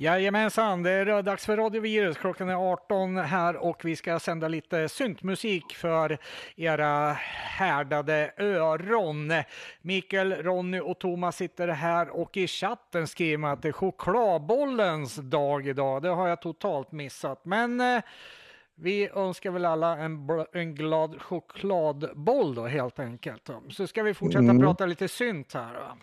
Jajamensan, det är dags för Radiovirus. Klockan är 18 här och vi ska sända lite syntmusik för era härdade öron. Mikael, Ronny och Thomas sitter här och i chatten skriver man att det är chokladbollens dag idag. Det har jag totalt missat. Men vi önskar väl alla en glad chokladboll då helt enkelt. Så ska vi fortsätta prata lite synt här då.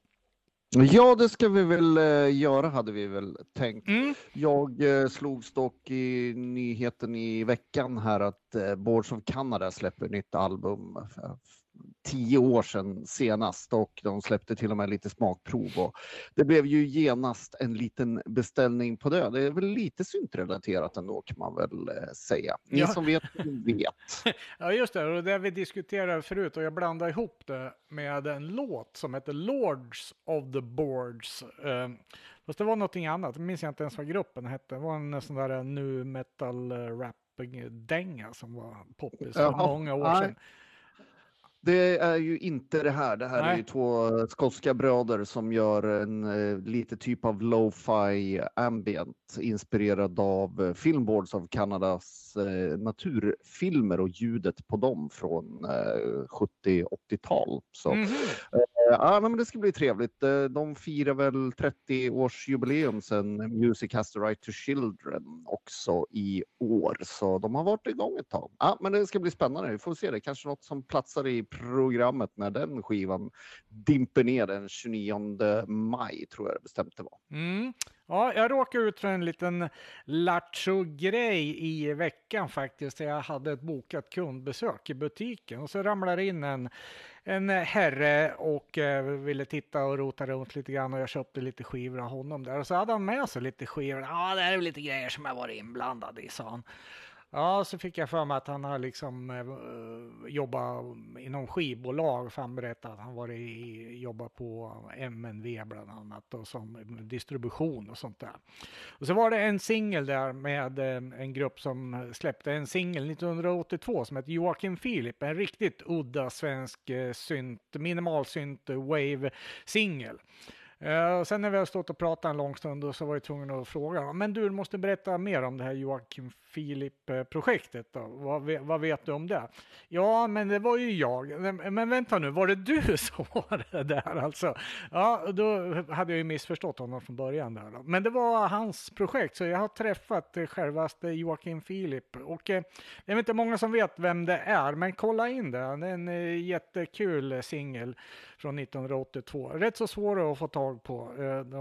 Ja, det ska vi väl göra hade vi väl tänkt. Jag slogs dock i nyheten i veckan här att Boards of Canada släpper nytt album 10 år sedan senast och de släppte till och med lite smakprov och det blev ju genast en liten beställning på det. Det är väl lite syntrelaterat ändå kan man väl säga. Ni som vet. Ja just det, och det vi diskuterade förut och jag blandade ihop det med en låt som heter Lords of the Boards. Fast det var någonting annat, jag minns inte ens vad gruppen hette. Det var en sån där nu metal rap-dänga som var poppis för många år sedan. Det är ju inte det här. Det här är ju två skotska bröder som gör en lite typ av lo-fi ambient inspirerad av Filmboards of Kanadas naturfilmer och ljudet på dem från 70-80-tal. Så ja, men det ska bli trevligt. De firar väl 30-årsjubileum sedan Music Has the Right to Children också i år. Så de har varit igång ett tag. Ja, men det ska bli spännande. Vi får se det. Kanske något som platsar i programmet när den skivan dimper ner den 29 maj tror jag det bestämt det var. Ja, jag råkade ut för en liten lattjo-grej i veckan faktiskt. Jag hade ett bokat kundbesök i butiken och så ramlade in en herre och ville titta och rota runt lite grann och jag köpte lite skivor av honom där. Och så hade han med sig lite skivor. Ja, det är lite grejer som jag varit inblandad i, sa han. Ja, så fick jag för mig att han har liksom jobbat inom skivbolag, för han berättade att han jobbat på MNV bland annat och som distribution och sånt där. Och så var det en singel där med en grupp som släppte en singel 1982 som heter Joakim Philip, en riktigt udda svensk minimalsynt wave-singel. Sen när vi har stått och pratat en lång stund och så var jag tvungen att fråga, men du måste berätta mer om det här Joakim Philip-projektet då. Vad vet du om det? Ja, men det var ju jag. Men vänta nu, var det du som var det där alltså? Ja, då hade jag ju missförstått honom från början där då. Men det var hans projekt, så jag har träffat självaste Joakim Philip och det är inte många som vet vem det är, men kolla in det. Det är en jättekul singel från 1982. Rätt så svår att få tag på. Det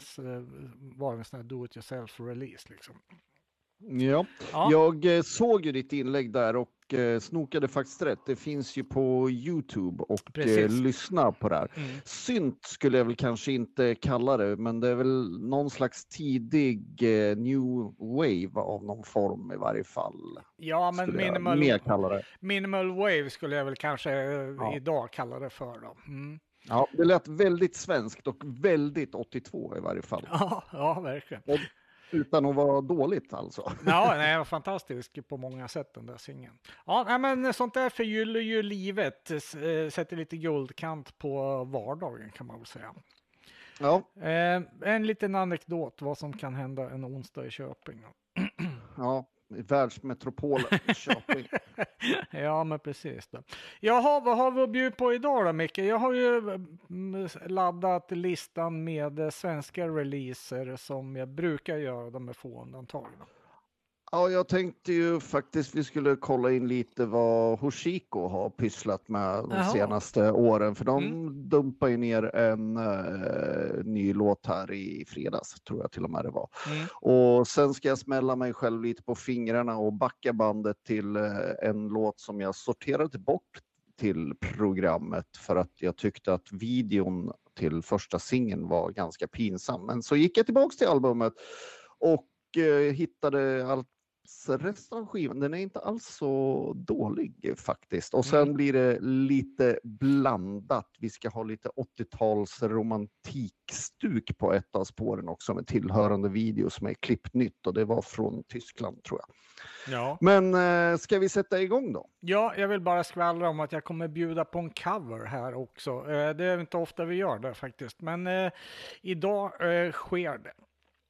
var en sån här do-it-yourself-release liksom. Ja, jag såg ju ditt inlägg där och snokade faktiskt rätt. Det finns ju på YouTube och lyssna på det här. Synt skulle jag väl kanske inte kalla det, men det är väl någon slags tidig new wave av någon form i varje fall. Ja, men minimal wave skulle jag väl kanske idag kalla det för då. Ja, det lät väldigt svenskt och väldigt 82 i varje fall. Ja, verkligen. Och utan att vara dåligt alltså. Ja, det var fantastisk på många sätt den där singeln. Ja, men sånt där förgyller ju livet. Sätter lite guldkant på vardagen kan man väl säga. Ja. En liten anekdot vad som kan hända en onsdag i Köping. Ja, världsmetropolen i Köping. Ja, men precis då. Jaha, vad har vi att bjuda på idag då, Micke? Jag har ju laddat listan med svenska releaser som jag brukar göra, de med få undantag. Ja, jag tänkte ju faktiskt vi skulle kolla in lite vad Hoshiko har pysslat med de senaste åren. För de dumpar ju ner en ny låt här i fredags, tror jag till och med det var. Och sen ska jag smälla mig själv lite på fingrarna och backa bandet till en låt som jag sorterade bort till programmet för att jag tyckte att videon till första singeln var ganska pinsam. Men så gick jag tillbaka till albumet och hittade allt resten av skivan. Den är inte alls så dålig faktiskt. Och sen blir det lite blandat. Vi ska ha lite 80-tals romantikstuk på ett av spåren också med tillhörande video som är klippt nytt och det var från Tyskland tror jag. Ja. Men ska vi sätta igång då? Ja, jag vill bara skvallra om att jag kommer bjuda på en cover här också. Det är inte ofta vi gör det faktiskt. Men idag sker det.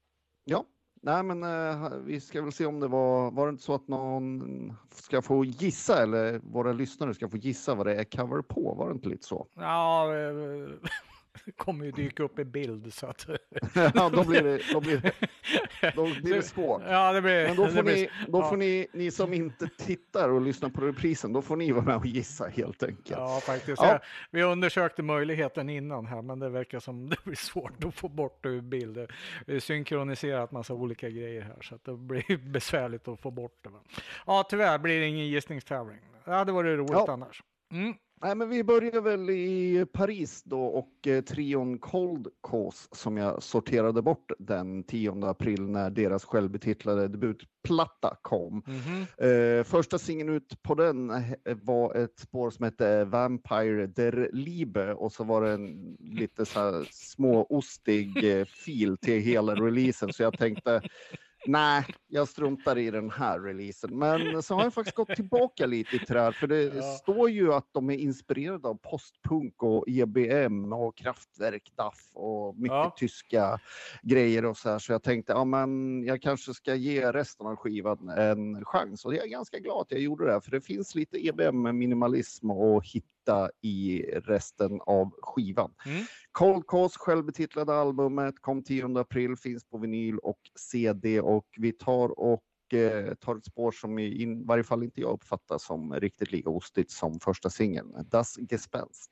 Ja, nej men vi ska väl se om det var det inte så att någon ska få gissa, eller våra lyssnare ska få gissa vad det är cover på, var det inte lite så? Ja, det kommer ju dyka upp i bild så att... Ja, då blir det svårt. Ja, det blir... Men då får ni som inte tittar och lyssnar på reprisen, då får ni vara med och gissa helt enkelt. Ja, faktiskt. Ja. Vi undersökte möjligheten innan här, men det verkar som det blir svårt att få bort det ur bilder. Vi har synkroniserat massa olika grejer här, så att det blir besvärligt att få bort det. Ja, tyvärr blir det ingen gissningstävling. Det hade varit roligt annars. Mm. Nej, men vi börjar väl i Paris då, och trion Cold Cause som jag sorterade bort den 10 april när deras självbetitlade debutplatta kom. Första singeln ut på den var ett spår som hette Vampire der Liebe, och så var det en lite så här småostig fil till hela releasen, så jag tänkte nej, jag struntar i den här releasen. Men så har jag faktiskt gått tillbaka lite till det här. För det står ju att de är inspirerade av postpunk och EBM och Kraftwerk, DAF och mycket tyska grejer och så här. Så jag tänkte, ja men jag kanske ska ge resten av skivan en chans. Och jag är ganska glad att jag gjorde det. För det finns lite EBM, minimalism och hitta i resten av skivan. Cold Cause självbetitlade albumet kom 10 april, finns på vinyl och CD, och vi tar ett spår som i varje fall inte jag uppfattar som riktigt lika ostigt som första singeln, Das Gespenst.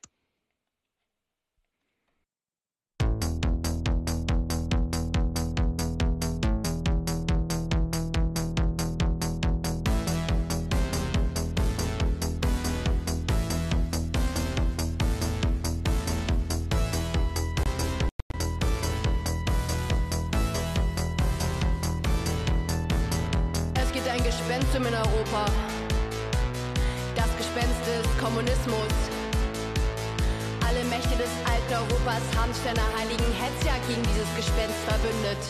In Europa. Das Gespenst des Kommunismus. Alle Mächte des alten Europas haben sich einer heiligen Hetzjagd gegen dieses Gespenst verbündet.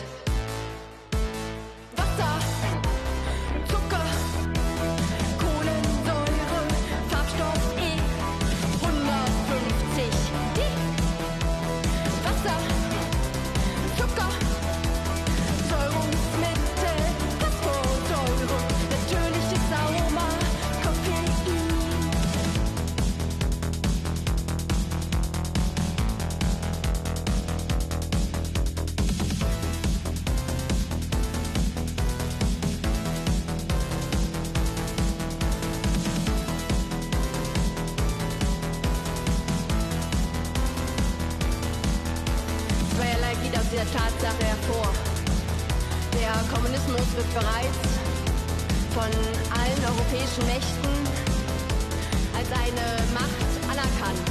Wasser, Zucker, Kohlensäure, Farbstoff E150. Wasser, Zucker, Säurungsmittel, Phosphorsäure. Aroma, Koffein. Zweierlei geht aus dieser Tatsache hervor. Der Kommunismus wird bereits von allen europäischen Mächten als eine Macht anerkannt.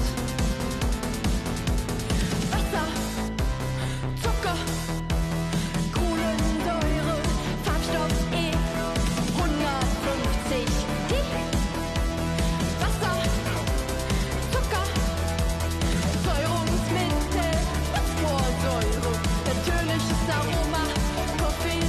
Wasser, Zucker, Kohlensäure, Farbstoff E150. Wasser, Zucker, Säurungsmittel, Phosphorsäure, natürliches Aroma, Koffein.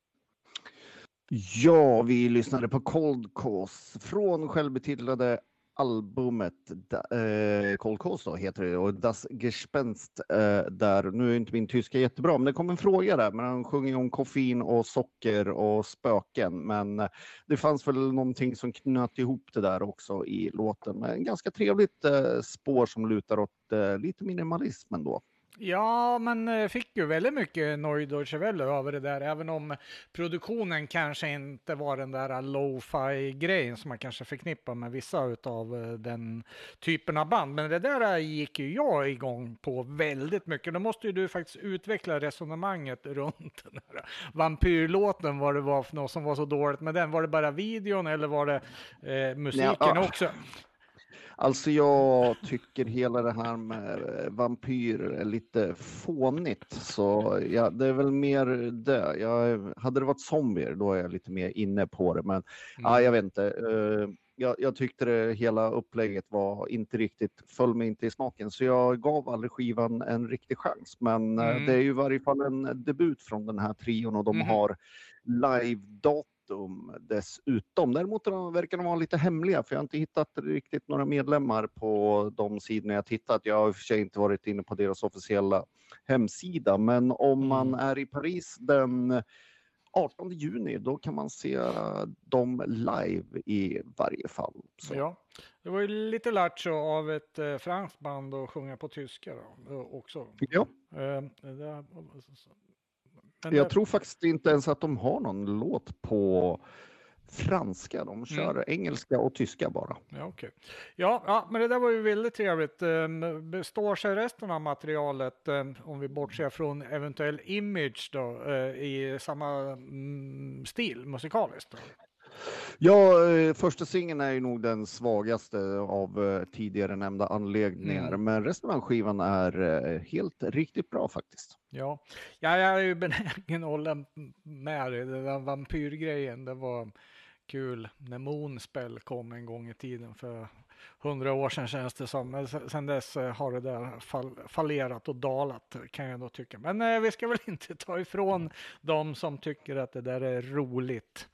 Ja, vi lyssnade på Cold Cause från självbetitlade albumet Cold Coast heter det, och Das Gespenst där, nu är inte min tyska jättebra, men det kom en fråga där, men han sjunger om koffein och socker och spöken, men det fanns väl någonting som knöt ihop det där också i låten, men ganska trevligt spår som lutar åt lite minimalism ändå. Ja, men fick ju väldigt mycket Neue Welle över det där, även om produktionen kanske inte var den där lo-fi-grejen som man kanske förknippar med vissa av den typen av band. Men det där gick ju jag igång på väldigt mycket. Då måste ju du faktiskt utveckla resonemanget runt den här vampyrlåten, vad det var för något som var så dåligt med den. Var det bara videon eller var det musiken också? Alltså jag tycker hela det här med vampyr är lite fånigt, så ja, det är väl mer det. Hade det varit zombier då är jag lite mer inne på det, men ja, jag vet inte. Jag tyckte det hela upplägget var inte riktigt, föll mig inte i smaken, så jag gav aldrig skivan en riktig chans. Men det är ju i varje fall en debut från den här trion, och de har live-datum dessutom. Däremot verkar de vara lite hemliga, för jag har inte hittat riktigt några medlemmar på de sidorna jag tittat. Jag har i och för sig inte varit inne på deras officiella hemsida, men om man är i Paris den 18 juni, då kan man se dem live i varje fall. Så. Ja, det var ju lite lattjo av ett franskt band att sjunga på tyska då, också. Ja. Jag tror faktiskt inte ens att de har någon låt på franska. De kör engelska och tyska bara. Ja, okej. Ja, men det där var ju väldigt trevligt. Består sig resten av materialet, om vi bortser från eventuell image då, i samma stil musikaliskt då? Ja, första singeln är ju nog den svagaste av tidigare nämnda anläggningar, men resten av skivan är helt riktigt bra faktiskt. Ja, jag är ju benägen att hålla med dig. Den där vampyrgrejen, det var kul när Moonspell kom en gång i tiden för 100 år sedan, känns det som. Men sen dess har det där fallerat och dalat, kan jag då tycka. Men vi ska väl inte ta ifrån de som tycker att det där är roligt.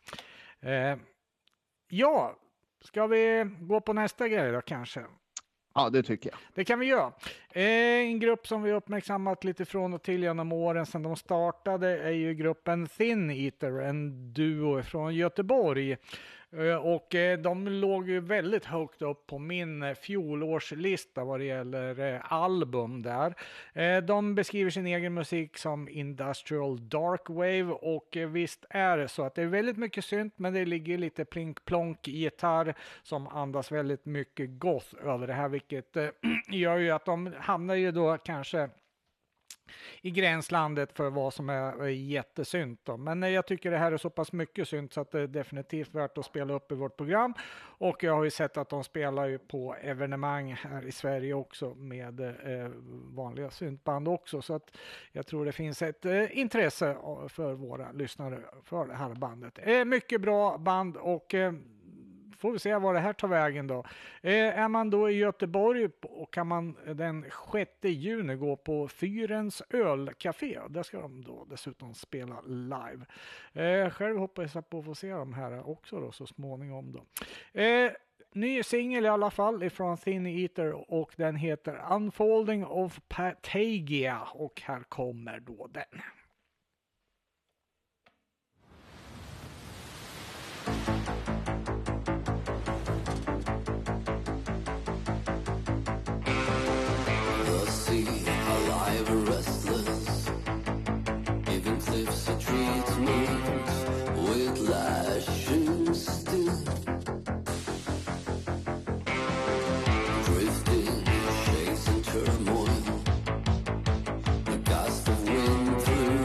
Ja, ska vi gå på nästa grej då kanske? Ja, det tycker jag. Det kan vi göra. En grupp som vi uppmärksammat lite från och till genom åren sedan de startade är ju gruppen Thin Eater, en duo från Göteborg. Och de låg ju väldigt högt upp på min fjolårslista vad det gäller album där. De beskriver sin egen musik som industrial dark wave, och visst är det så att det är väldigt mycket synt, men det ligger lite plink-plonk gitarr som andas väldigt mycket goth över det här, vilket gör ju att de hamnar ju då kanske i gränslandet för vad som är jättesynt då. Men jag tycker det här är så pass mycket synt så att det är definitivt värt att spela upp i vårt program. Och jag har ju sett att de spelar ju på evenemang här i Sverige också med vanliga syntband också. Så att jag tror det finns ett intresse för våra lyssnare för det här bandet. Mycket bra band, och får vi se vad det här tar vägen då. Är man då i Göteborg och kan man den 6 juni gå på Fyrens ölcafé. Där ska de då dessutom spela live. Själv hoppas jag på att få se dem här också då så småningom då. Ny singel i alla fall ifrån Thin Eater, och den heter Unfolding of Patagia, och här kommer då den. Restless, even cliffs are treatment with lashing still, drifting, chasing turmoil, a gust of wind through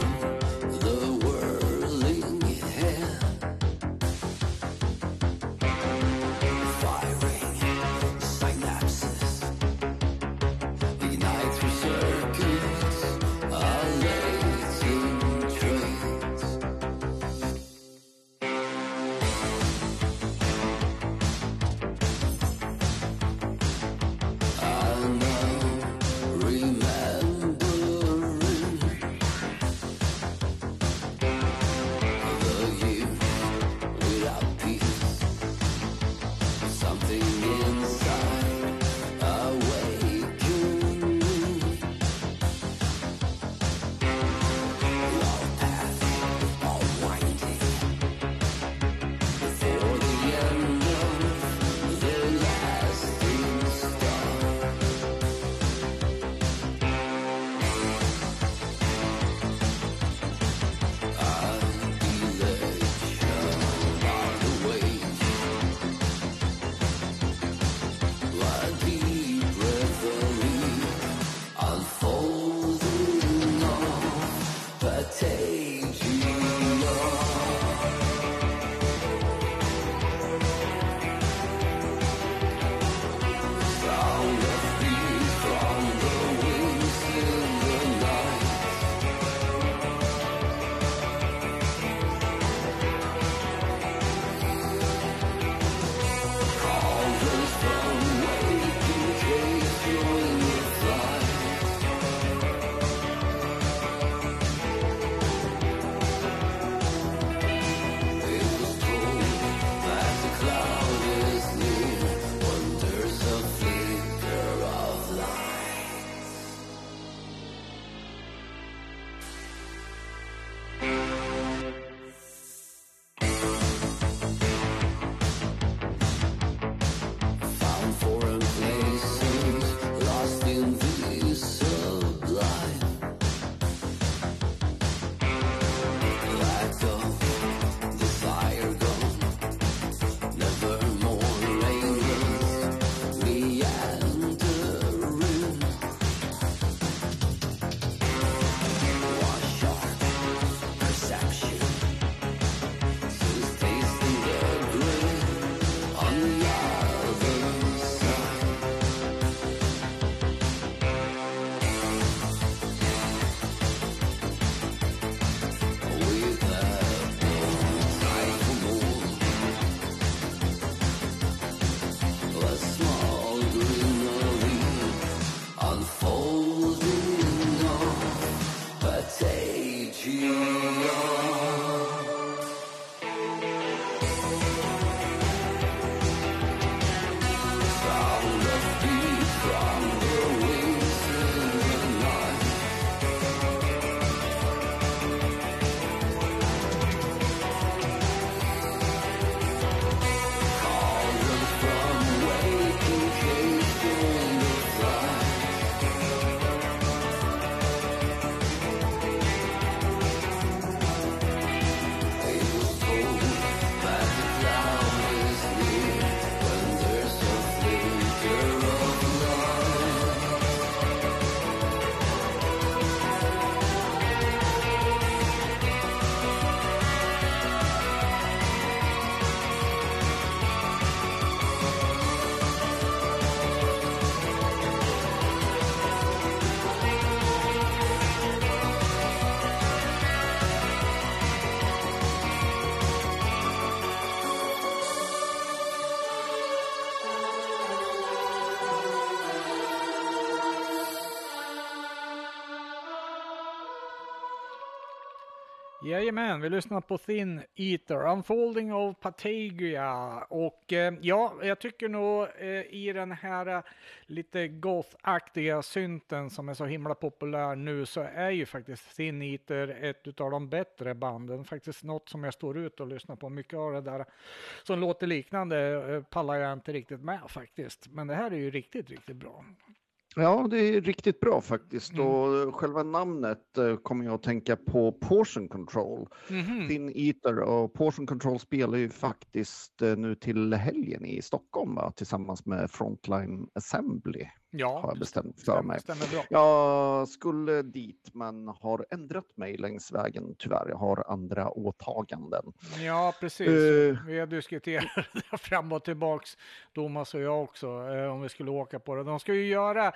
Jajamän, vi lyssnar på Thin Eater, Unfolding of Patagia. Och ja, jag tycker nog i den här lite goth-aktiga synten som är så himla populär nu, så är ju faktiskt Thin Eater ett av de bättre banden. Faktiskt något som jag står ut och lyssnar på. Mycket av det där som låter liknande pallar jag inte riktigt med faktiskt. Men det här är ju riktigt, riktigt bra. Ja, det är riktigt bra faktiskt. Och själva namnet kommer jag att tänka på Portion Control. Thin Eater, och Portion Control spelar ju faktiskt nu till helgen i Stockholm, va? Tillsammans med Frontline Assembly. Ja, har jag bestämt för mig. Bra. Jag skulle dit, men har ändrat mig längs vägen tyvärr. Jag har andra åtaganden. Ja, precis. Vi har diskuterat fram och tillbaks, Thomas och jag också, om vi skulle åka på det. De ska ju göra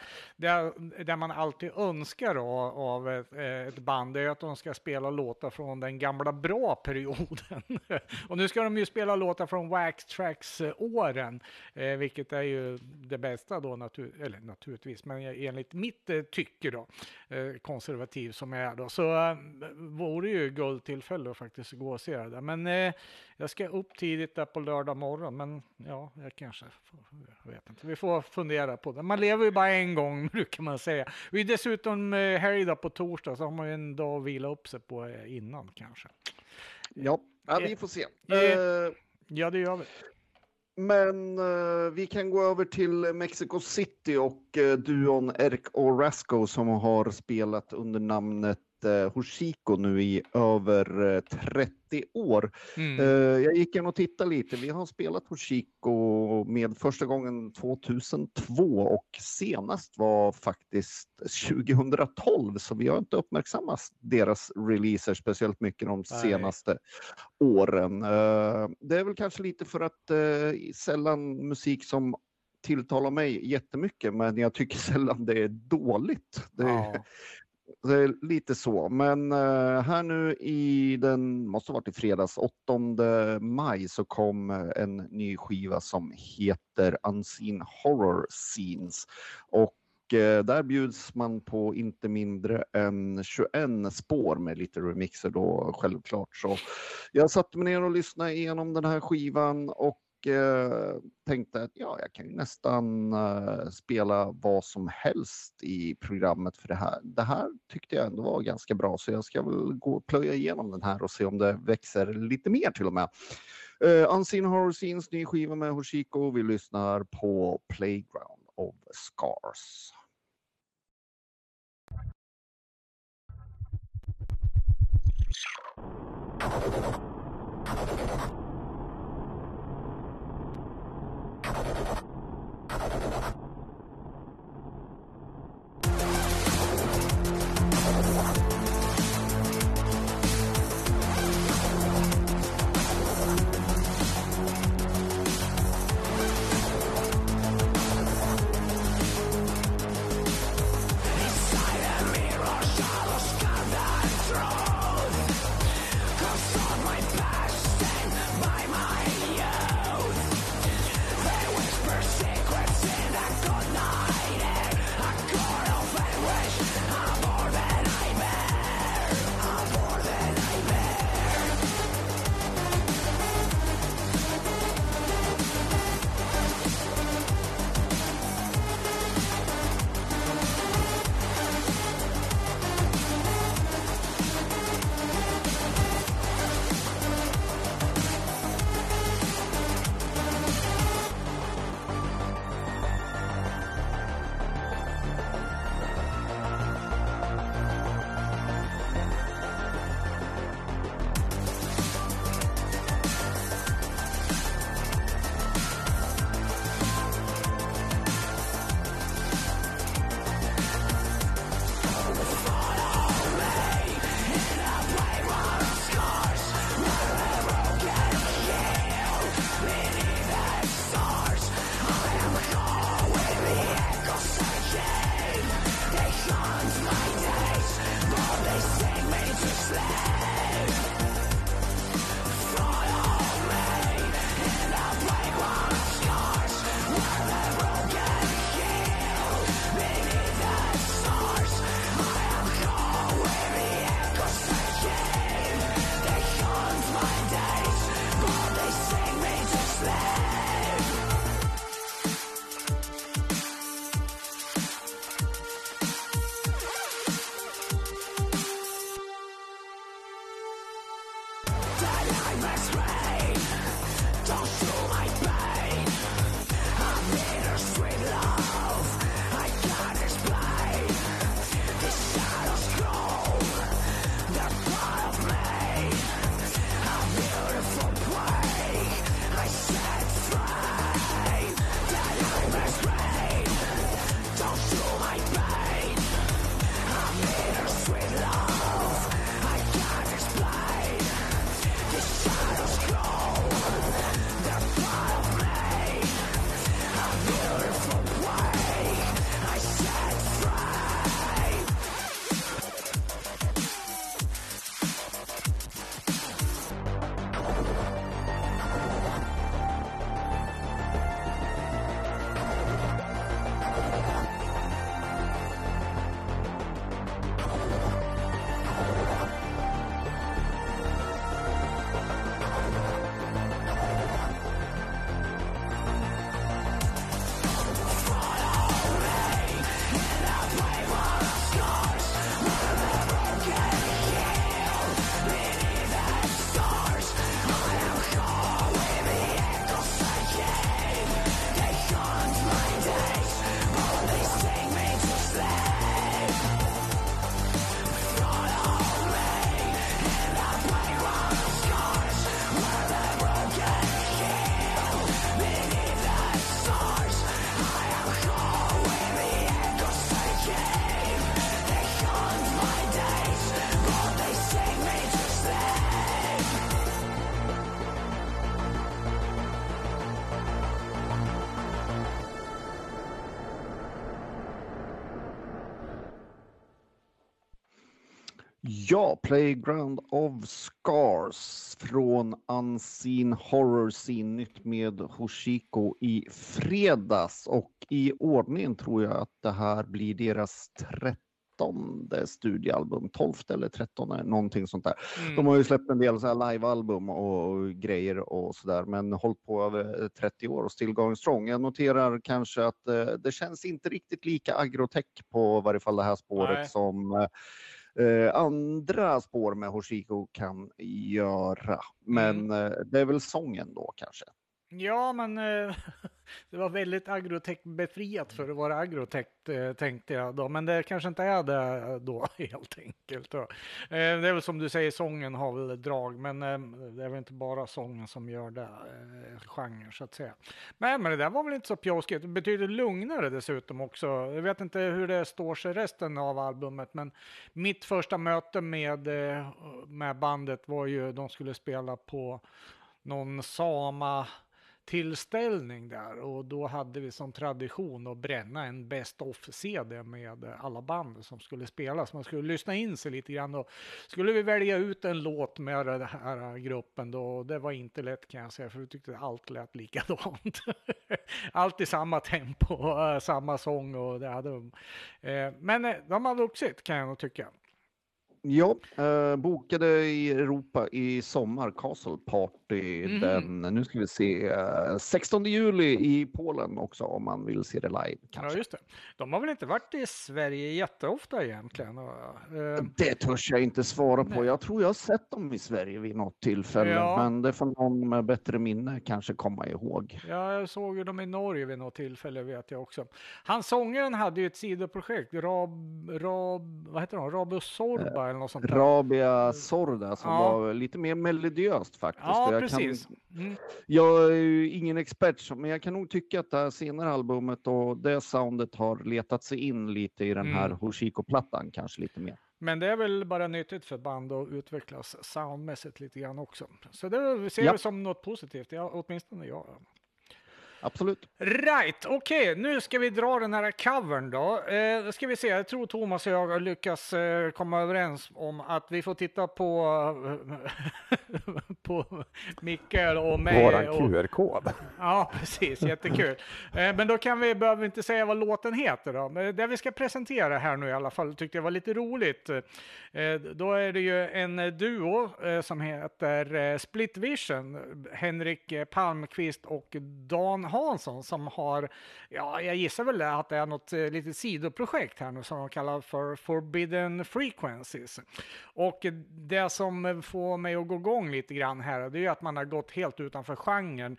det man alltid önskar av ett band, det är att de ska spela låtar från den gamla bra perioden. Och nu ska de ju spela låtar från Wax Tracks-åren, vilket är ju det bästa då naturligtvis, men enligt mitt tycke då, konservativ som jag är då, så vore ju guldtillfälle att faktiskt gå och se det där. Men jag ska upp tidigt där på lördag morgon, men ja, jag kanske vet inte. Vi får fundera på det. Man lever ju bara en gång, brukar man säga. Vi är dessutom helgdag på torsdag, så har man ju en dag att vila upp sig på innan kanske. Ja, vi får se. Ja, det gör vi. Men vi kan gå över till Mexico City och duon Eric Orozco som har spelat under namnet Hoshiko nu i över 30 år. Jag gick in och tittade lite. Vi har spelat Hoshiko med första gången 2002 och senast var faktiskt 2012, så vi har inte uppmärksammat deras releaser speciellt mycket de senaste åren. Det är väl kanske lite för att sällan musik som tilltalar mig jättemycket, men jag tycker sällan det är dåligt. Det är lite så, men här nu måste ha varit i fredags, 8 maj, så kom en ny skiva som heter Unseen Horror Scenes, och där bjuds man på inte mindre än 21 spår med lite remixer då, självklart. Så jag satte mig ner och lyssnade igenom den här skivan och tänkte att jag kan ju nästan spela vad som helst i programmet för det här tyckte jag ändå var ganska bra, så jag ska väl gå och plöja igenom den här och se om det växer lite mer till och med. Unseen Horror Scenes, ny skiva med Hoshiko. Vi lyssnar på Playground of Scars. Ja, Playground of Scars från Unseen Horror Scene, nytt med Hoshiko i fredags. Och i ordningen tror jag att det här blir deras 13:e studioalbum, 12:e eller 13:e, någonting sånt där. De har ju släppt en del så här livealbum och grejer och sådär, men hållit på över 30 år och still going strong. Jag noterar kanske att det känns inte riktigt lika agrotech på varje fall det här spåret som andra spår med Hoshiko kan göra. Men det är väl sången då kanske. Ja, men det var väldigt agrotech-befriat för att vara agrotech, tänkte jag då. Men det kanske inte är det då, helt enkelt. Det är väl som du säger, sången har väl drag, men det är väl inte bara sången som gör det, genren så att säga. Men det där var väl inte så pjåskigt. Det betyder lugnare dessutom också. Jag vet inte hur det står sig resten av albumet, men mitt första möte med bandet var ju, de skulle spela på någon tillställning där, och då hade vi som tradition att bränna en best of-CD med alla band som skulle spelas. Man skulle lyssna in sig lite grann, och skulle vi välja ut en låt med den här gruppen då, det var inte lätt kan jag säga, för vi tyckte allt lät likadant. Allt i samma tempo, samma sång, och det hade men de har vuxit kan jag nog tycka. Ja, bokade i Europa i sommar, Castle Party, nu ska vi se, 16 juli i Polen också om man vill se det live. Kanske. Ja, just det. De har väl inte varit i Sverige jätteofta egentligen? Det törs jag inte svara på. Jag tror jag har sett dem i Sverige vid något tillfälle, men det får någon med bättre minne kanske komma ihåg. Ja, jag såg ju dem i Norge vid något tillfälle, vet jag också. Han sångaren hade ju ett sidoprojekt, vad heter han? Rabus Sorba eller något sånt där. Rabia Sorda som var lite mer melodiöst faktiskt. Ja, precis. Jag är ju ingen expert, men jag kan nog tycka att det här senare albumet och det soundet har letat sig in lite i den här Hoshiko-plattan kanske lite mer. Men det är väl bara nyttigt för band att utvecklas soundmässigt lite grann också. Så det ser vi som något positivt, åtminstone jag. Absolut. Right, okej, nu ska vi dra den här covern då. Ska vi se, jag tror Thomas och jag har lyckats komma överens om att vi får titta på Mikael och mig. Våran QR-kod. Ja, precis, jättekul. Men då behöver vi inte säga vad låten heter då. Men det vi ska presentera här nu i alla fall tyckte jag var lite roligt. Då är det ju en duo som heter Split Vision, Henrik Palmqvist och Dan Hansson, som har, jag gissar väl att det är något litet sidoprojekt här nu som de kallar för Forbidden Frequencies. Och det som får mig att gå igång lite grann här, det är ju att man har gått helt utanför genren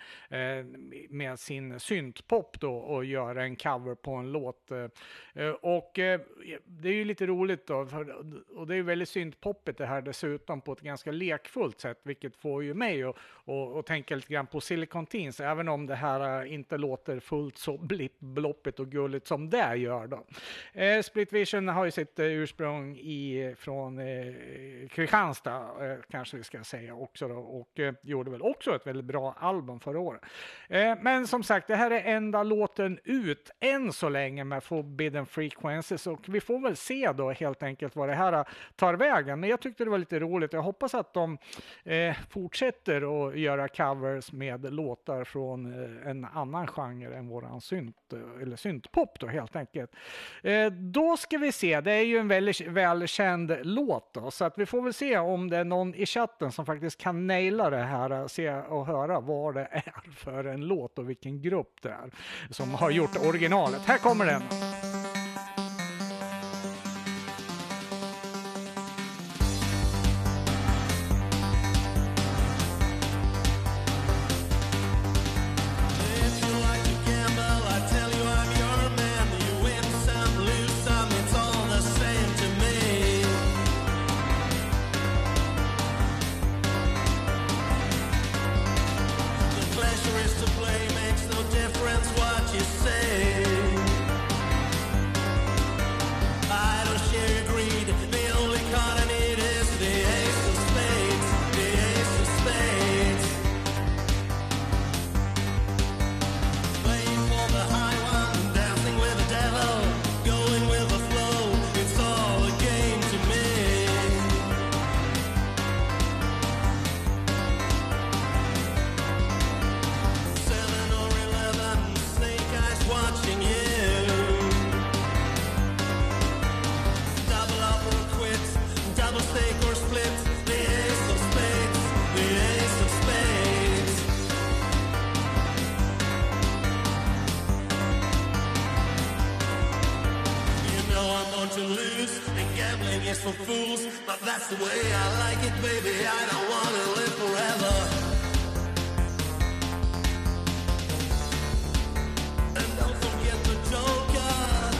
med sin syntpop då och gör en cover på en låt. Och det är ju lite roligt då, och det är ju väldigt syntpoppigt det här dessutom på ett ganska lekfullt sätt, vilket får ju mig att tänka lite grann på Silicon Teens, även om det här inte låter fullt så bloppigt och gulligt som det gör då. Split Vision har ju sitt ursprung från Kristianstad, kanske vi ska säga också då, och gjorde väl också ett väldigt bra album förra året. Men som sagt, det här är enda låten ut än så länge med Forbidden Frequencies, och vi får väl se då helt enkelt vad det här tar vägen. Men jag tyckte det var lite roligt. Jag hoppas att de fortsätter att göra covers med låtar från en annan genre än våran syntpop då helt enkelt. Då ska vi se, det är ju en väldigt välkänd låt då, så att vi får väl se om det är någon i chatten som faktiskt kan naila det här, se och höra vad det är för en låt och vilken grupp det är som har gjort originalet. Här kommer den. Pleasure is to play, makes no difference what you say. That's the way I like it, baby. I don't wanna live forever. And don't forget the Joker.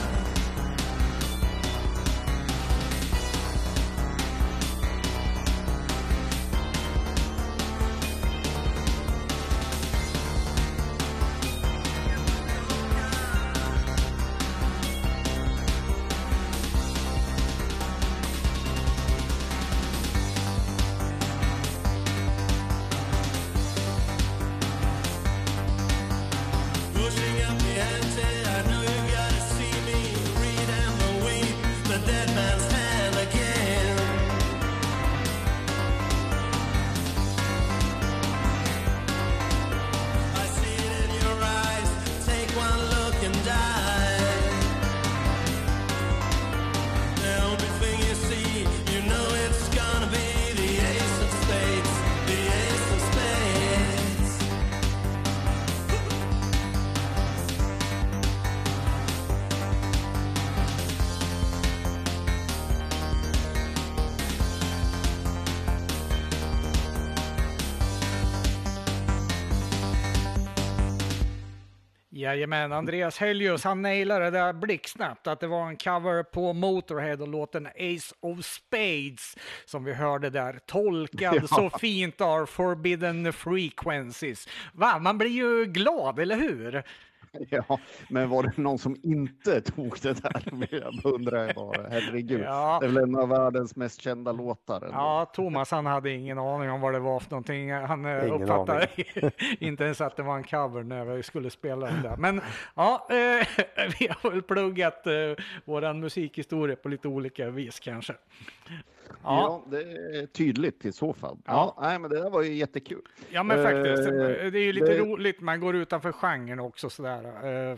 Jajamän, Andreas Hellius, han nailade det där blixtsnabbt att det var en cover på Motorhead och låten Ace of Spades som vi hörde där, tolkad så fint av Forbidden Frequencies. Va, man blir ju glad, eller hur? Ja, men var det någon som inte tog det där? Jag undrar bara, herregud. Ja. Det är väl en av världens mest kända låtar. Ändå. Ja, Thomas han hade ingen aning om vad det var för någonting. Han uppfattade inte ens att det var en cover när vi skulle spela den där. Men ja, vi har väl pluggat våran musikhistoria på lite olika vis kanske. Ja, det är tydligt i så fall. Ja, nej, men det där var ju jättekul. Ja, men faktiskt. Det är ju lite roligt. Man går utanför genren också sådär.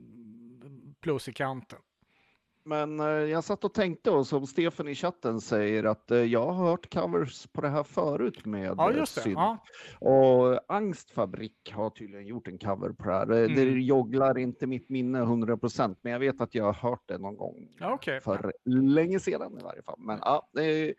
Plus i kanten. Men jag satt och tänkte, och som Stefan i chatten säger, att jag har hört covers på det här förut med synt. Ja. Och Angstfabrik har tydligen gjort en cover på det här. Det jogglar inte mitt minne 100%, men jag vet att jag har hört det någon gång för länge sedan i varje fall. Men ja, det är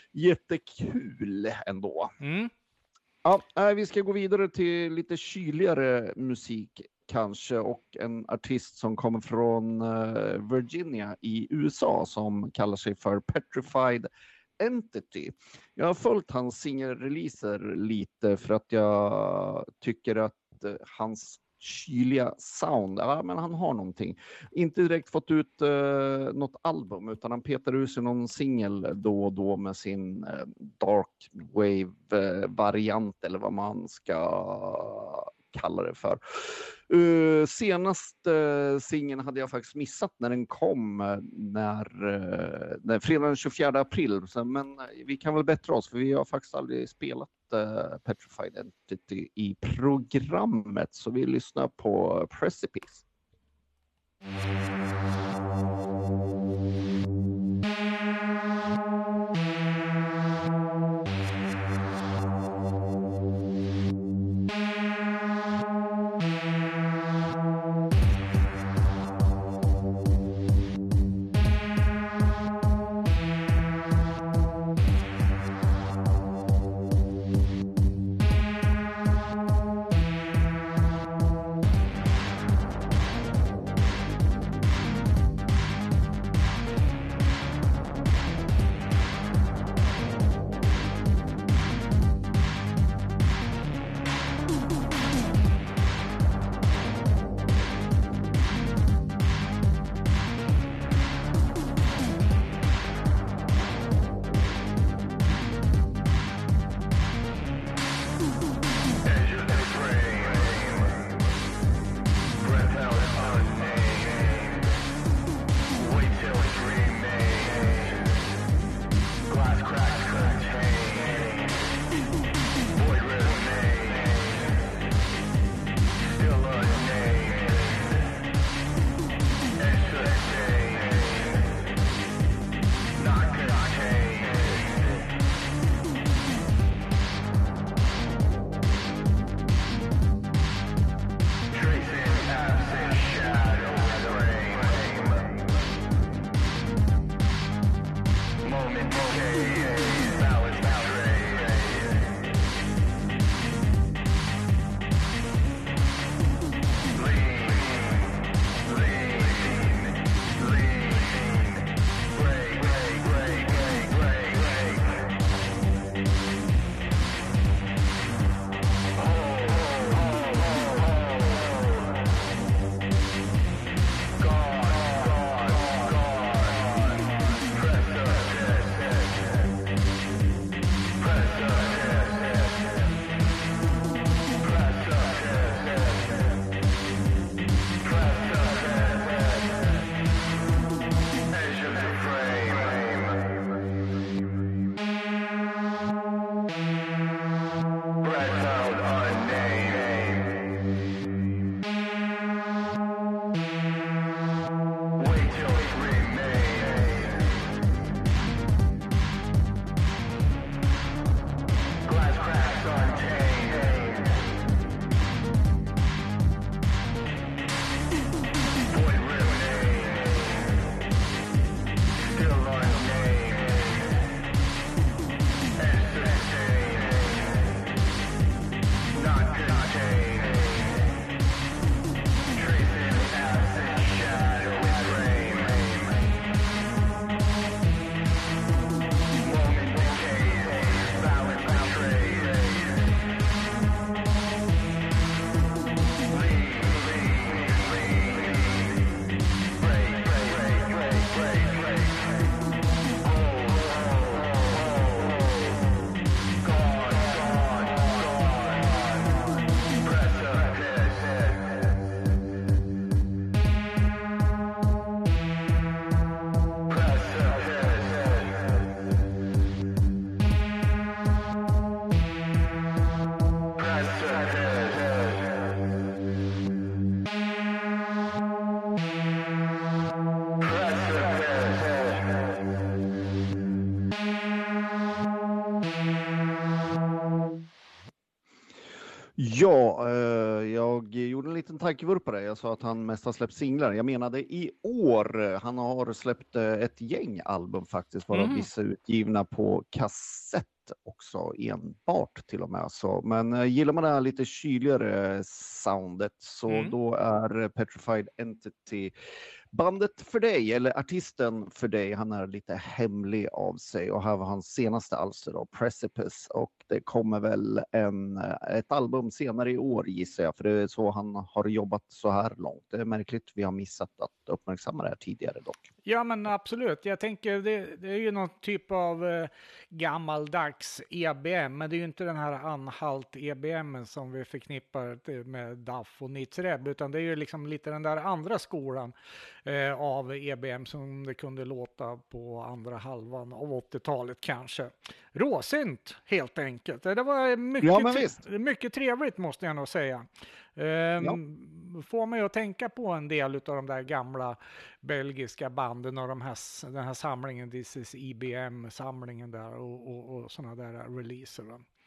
jättekul ändå. Ja, vi ska gå vidare till lite kyligare musik kanske, och en artist som kommer från Virginia i USA som kallar sig för Petrified Entity. Jag har följt hans singelreleaser lite för att jag tycker att hans kyliga sound, ja men han har någonting. Inte direkt fått ut något album, utan han petar ur sig någon singel då och då med sin dark wave variant eller vad man ska kalla det för. Senaste singeln hade jag faktiskt missat när den kom, när fredagen den 24 april. Men vi kan väl bättra oss, för vi har faktiskt aldrig spelat Petrified Entity i programmet, så vi lyssnar på Precipice. Ja, jag gjorde en liten tankevurpa. Jag sa att han mest har släppt singlar. Jag menade i år. Han har släppt ett gäng album faktiskt, varav vissa utgivna på kassett också, enbart till och med. Så, men gillar man det här lite kyligare soundet så då är Petrified Entity bandet för dig, eller artisten för dig. Han är lite hemlig av sig och här var hans senaste alster då, Precipice, och det kommer väl ett album senare i år gissar jag, för det är så han har jobbat så här långt. Det är märkligt, vi har missat att uppmärksamma det här tidigare dock. Ja men absolut, jag tänker det är ju någon typ av gammaldags EBM, men det är ju inte den här anhalt EBM som vi förknippar med DAF och Nitzreb, utan det är ju liksom lite den där andra skolan av EBM som det kunde låta på andra halvan av 80-talet kanske. Råsint helt enkelt. Det var mycket trevligt måste jag nog säga. Får mig att tänka på en del av de där gamla belgiska banden och den här samlingen, This is EBM-samlingen där och sådana där releaser.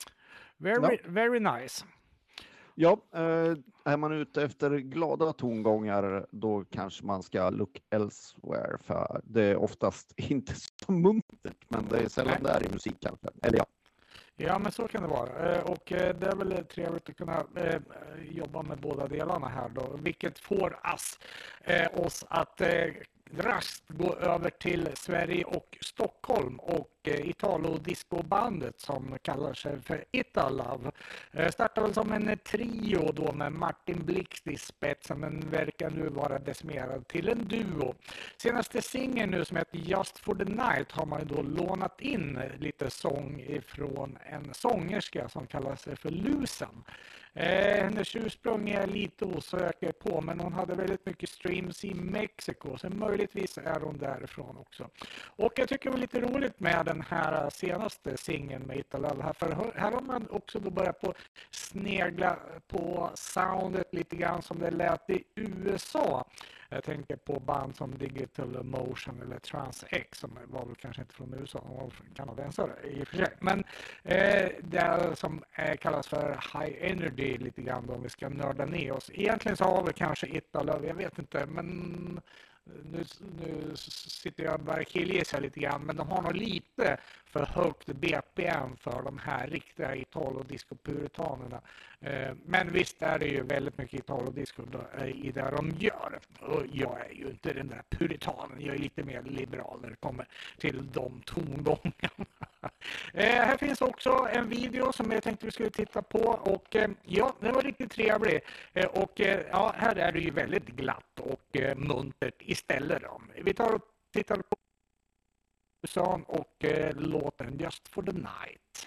Very nice. Ja, är man ute efter glada tongångar då kanske man ska look elsewhere, för det är oftast inte så muntert, men det är sällan där i musik kanske. Eller ja. Ja, men så kan det vara. Och det är väl trevligt att kunna jobba med båda delarna här då, vilket får oss att raskt gå över till Sverige och Stockholm och Italo-disco-bandet som kallar sig för Italove. Startar väl som en trio då med Martin Blixt i spetsen, men verkar nu vara decimerad till en duo. Senaste singeln nu som heter Just for the Night har man ju då lånat in lite sång ifrån en sångerska som kallar sig för Lusan. Hennes ursprung är lite osäker på, men hon hade väldigt mycket streams i Mexiko, så möjligtvis är hon därifrån också. Och jag tycker det var lite roligt med den här senaste singeln med Italove här, för här har man också då börjat på snegla på soundet lite grann som det lät i USA. Jag tänker på band som Digital Emotion eller Trans-X som var väl kanske inte från USA, de var kanadensare i och för sig. Men det som kallas för High Energy lite grann då, om vi ska nörda ner oss. Egentligen så har vi kanske Italove, jag vet inte, men nu sitter jag bara killgissar lite grann, men de har nog lite för högt BPM för de här riktiga Italo-disco-puritanerna. Men visst är det ju väldigt mycket Italo-disco i det de gör. Och jag är ju inte den där puritanen, jag är lite mer liberal när det kommer till de tongångarna. Här finns också en video som jag tänkte vi skulle titta på, och ja, det var riktigt trevlig. Och ja, här är det ju väldigt glatt och muntert istället då. Vi tar och tittar på USA och låten Just for the Night.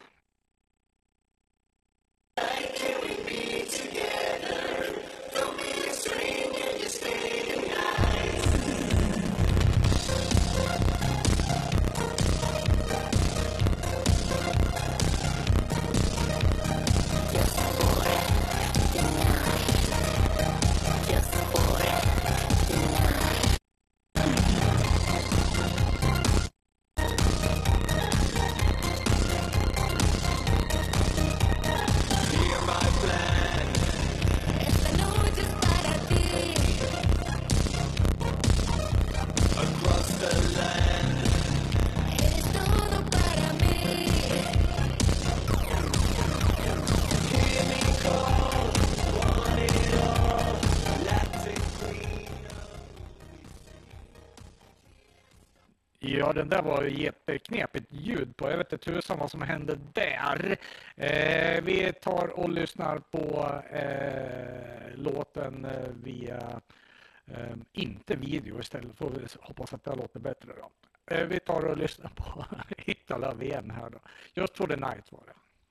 Ja, den där var ju jätteknepigt ljud på. Jag vet inte tusan vad som hände där. Vi tar och lyssnar på låten via inte video istället. Får vi hoppas att det låter bättre då. Vi tar och lyssnar på Italove igen här då. Just for the Night var det.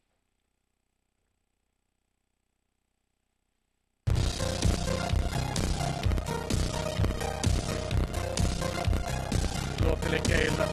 Låter lika illa.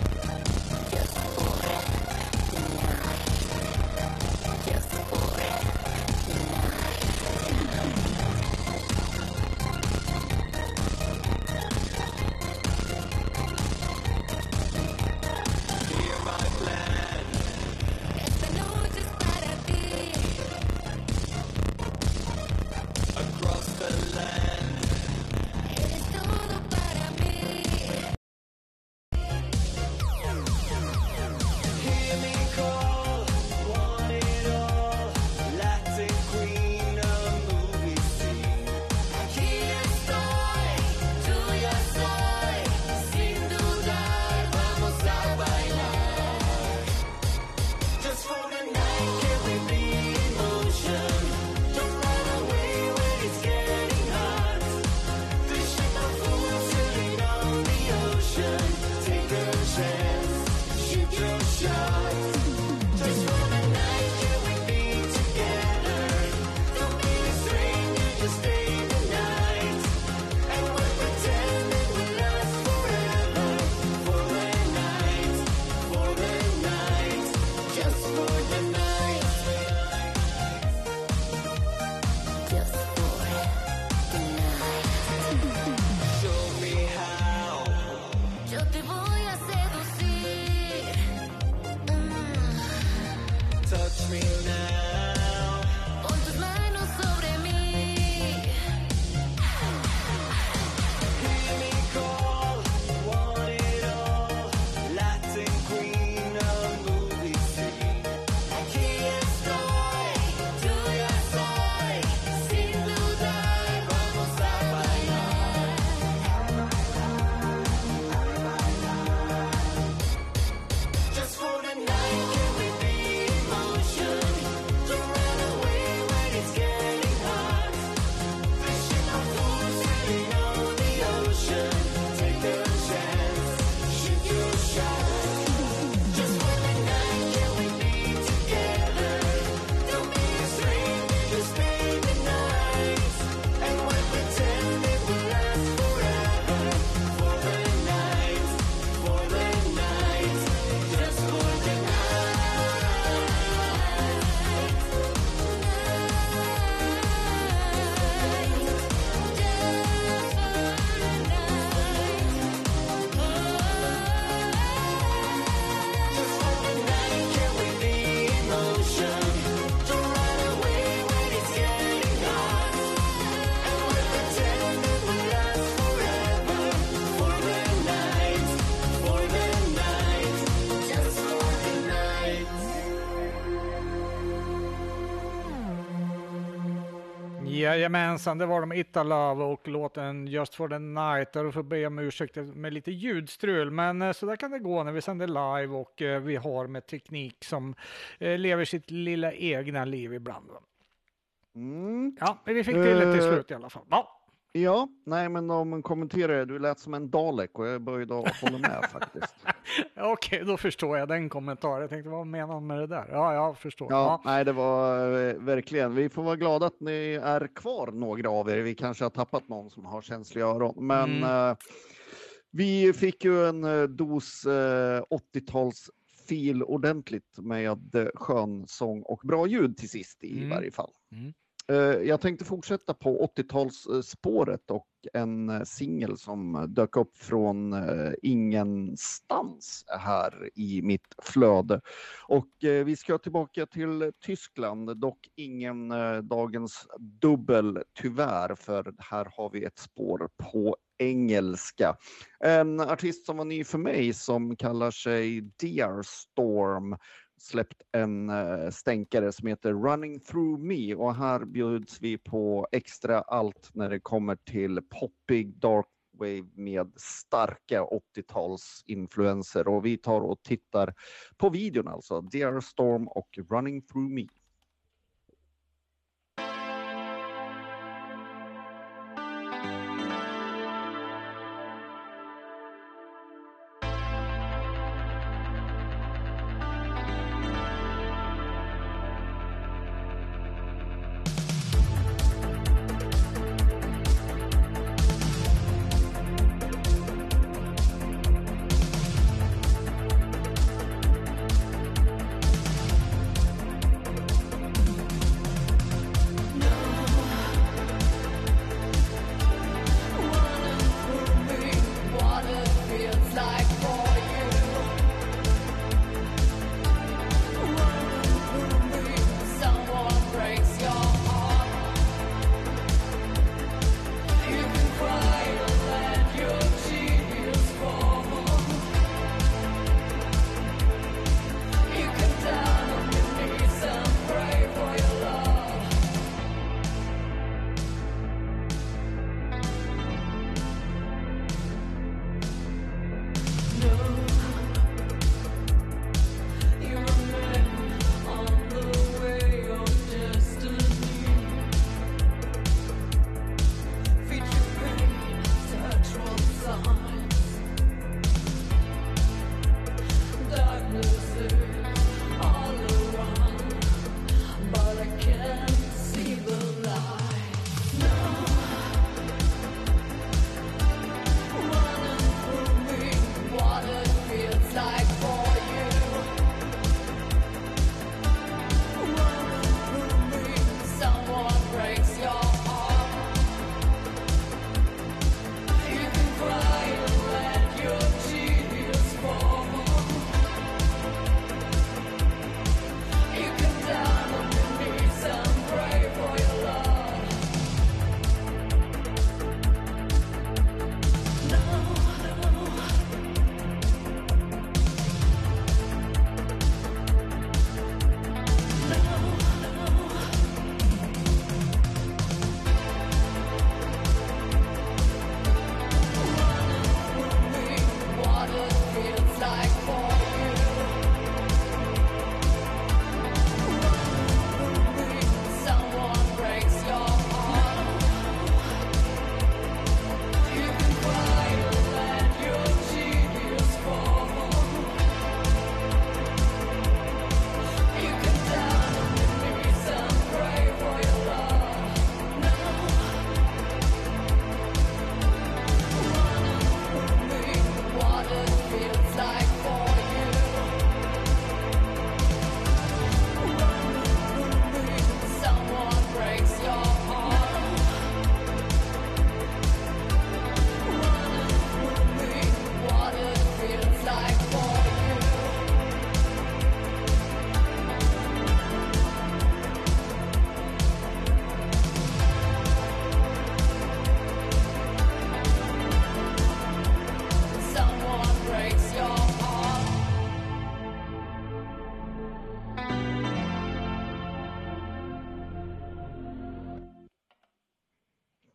Jajamensan, det var de Italove och låten Just for the Night. Där får be om ursäkt med lite ljudstrul, men så där kan det gå när vi sänder live och vi har med teknik som lever sitt lilla egna liv ibland. Ja, men vi fick till det till slut i alla fall. Ja, nej men om man kommenterar det, du lät som en Dalek och jag började hålla med faktiskt. Okej, då förstår jag den kommentaren. Jag tänkte, vad menar man med det där? Ja, jag förstår. Ja, nej det var verkligen. Vi får vara glada att ni är kvar, några av er. Vi kanske har tappat någon som har känsliga öron. Men vi fick ju en dos 80-talsfil ordentligt med skön sång och bra ljud till sist i varje fall. Jag tänkte fortsätta på 80-talsspåret och en singel som dök upp från ingenstans här i mitt flöde. Och vi ska tillbaka till Tyskland, dock ingen dagens dubbel tyvärr, för här har vi ett spår på engelska. En artist som var ny för mig som kallar sig Dearstorm släppt en stänkare som heter Running Through Me, och här bjuds vi på extra allt när det kommer till poppig dark wave med starka 80-talsinfluenser, och vi tar och tittar på videon, alltså Dearstorm och Running Through Me.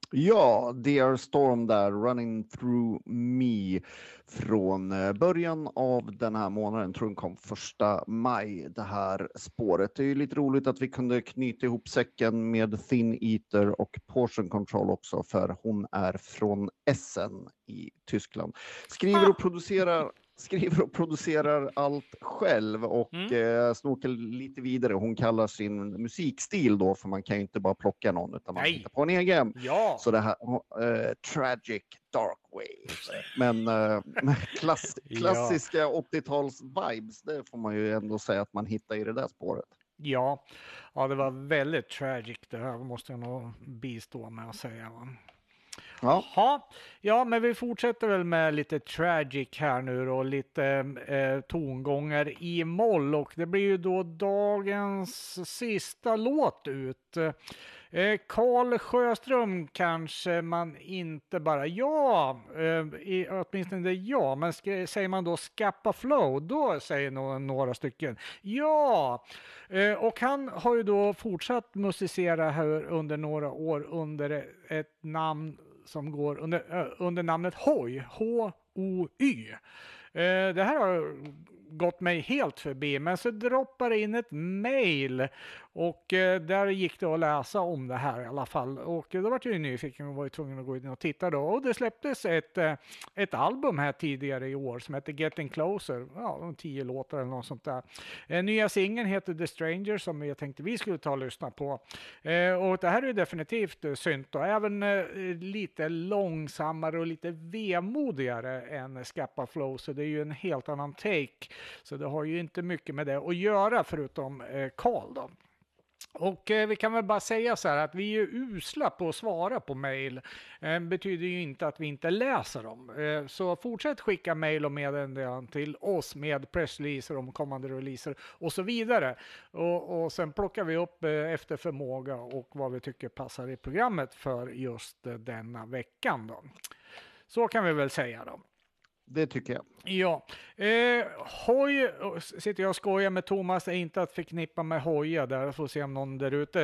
Ja, Dear Storm där, Running Through Me från början av den här månaden, tror jag kom 1 maj, det här spåret. Det är ju lite roligt att vi kunde knyta ihop säcken med Thin Eater och Portion Control också, för hon är från Essen i Tyskland. Skriver och producerar allt själv och snokar lite vidare. Hon kallar sin musikstil då, för man kan ju inte bara plocka någon utan man hittar på en egen. Ja. Så det här Tragic Dark Wave. Men klassiska 80-tals vibes, det får man ju ändå säga att man hittar i det där spåret. Ja, det var väldigt tragic, det här måste jag nog bistå med att säga. Ja, men vi fortsätter väl med lite tragic här nu då, lite tongångar i moll, och det blir ju då dagens sista låt ut. Carl Sjöström kanske man inte bara, åtminstone det men säger man då Scappa Flow, då säger några stycken ja. Och han har ju då fortsatt musicera här under några år under ett namn som går under namnet Hoy, H-O-Y. Det här har gått mig helt förbi, men så droppar det in ett mail och där gick det att läsa om det här i alla fall, och då var jag ju nyfiken och var ju tvungen att gå in och titta då, och det släpptes ett album här tidigare i år som heter Getting Closer, 10 låtar eller något sånt där. Nya singeln heter The Stranger, som jag tänkte vi skulle ta och lyssna på, och det här är ju definitivt synt och även lite långsammare och lite vemodigare än Scappa Flow, så det är ju en helt annan take, så det har ju inte mycket med det att göra förutom Carl då. Och vi kan väl bara säga så här att vi är usla på att svara på mejl. Betyder ju inte att vi inte läser dem. Så fortsätt skicka mejl och meddelanden till oss med pressreleaser om kommande releaser och så vidare. Och sen plockar vi upp efter förmåga och vad vi tycker passar i programmet för just denna veckan då. Så kan vi väl säga då. Det tycker jag. Ja, hoj, sitter jag och skojar med Thomas, är inte att förknippa med hoja där, får se om någon där ute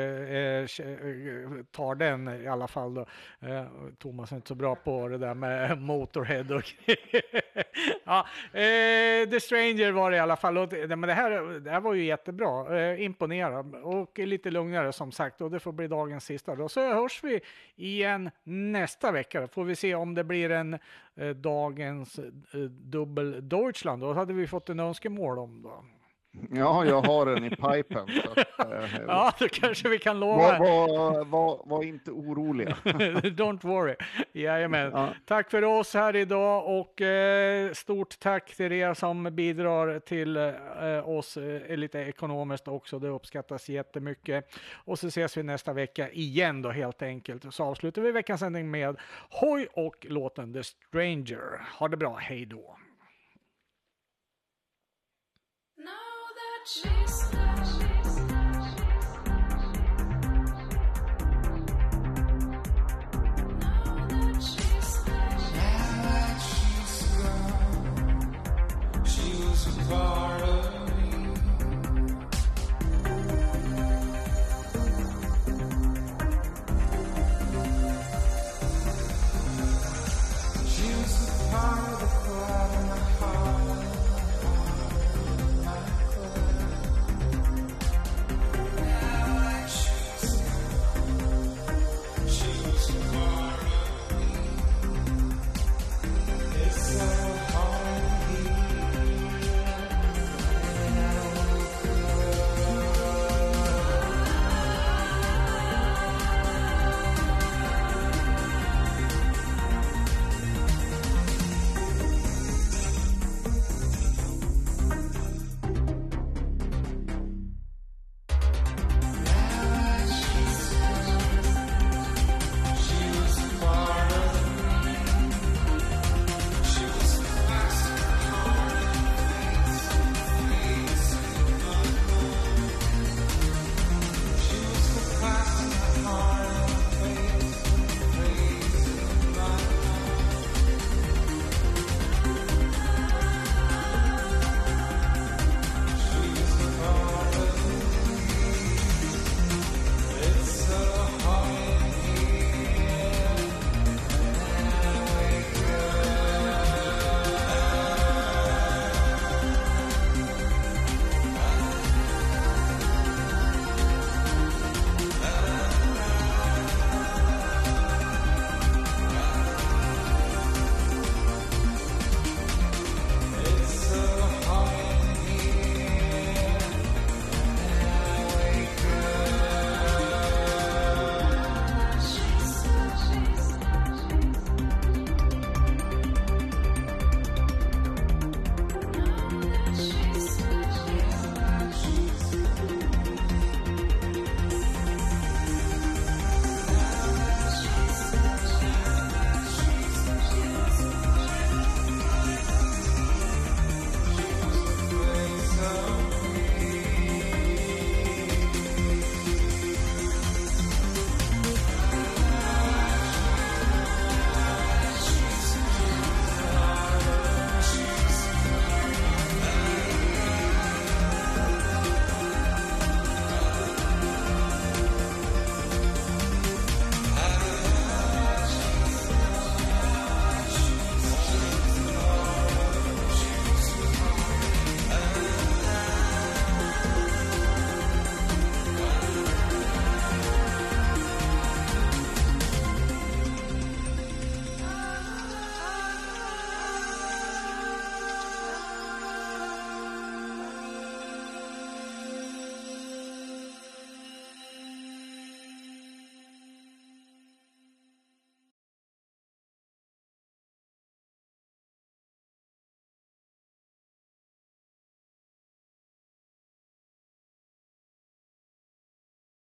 tar den i alla fall då. Thomas är inte så bra på det där med Motorhead och ja, The Stranger var det i alla fall, men det här var ju jättebra, imponerad och lite lugnare som sagt, och det får bli dagens sista då. Så hörs vi igen nästa vecka, då får vi se om det blir en dagens dubbel Deutschland, då hade vi fått en önskemål om då. Ja, jag har den i pipen. Så ja, då kanske vi kan lova. Var inte oroliga. Don't worry. Jajamän. Ja. Tack för oss här idag, och stort tack till er som bidrar till oss lite ekonomiskt också. Det uppskattas jättemycket. Och så ses vi nästa vecka igen då, helt enkelt. Så avslutar vi veckans sändning med Hoy och låten The Stranger. Ha det bra, hej då. She's